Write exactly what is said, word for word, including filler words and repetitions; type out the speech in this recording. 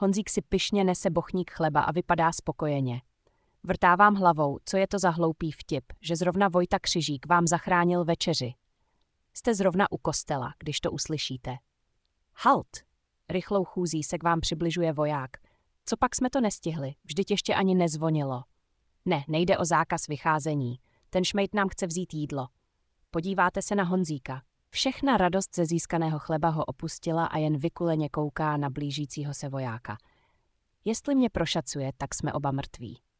Honzík si pyšně nese bochník chleba a vypadá spokojeně. Vrtávám hlavou, co je to za hloupý vtip, že zrovna Vojta Křižík vám zachránil večeři. Jste zrovna u kostela, když to uslyšíte. Halt! Rychlou chůzí se k vám přibližuje voják. Co pak jsme to nestihli, vždyť ještě ani nezvonilo. Ne, nejde o zákaz vycházení. Ten šmejd nám chce vzít jídlo. Podíváte se na Honzíka. Všechna radost ze získaného chleba ho opustila a jen vykuleně kouká na blížícího se vojáka. Jestli mě prošacuje, tak jsme oba mrtví.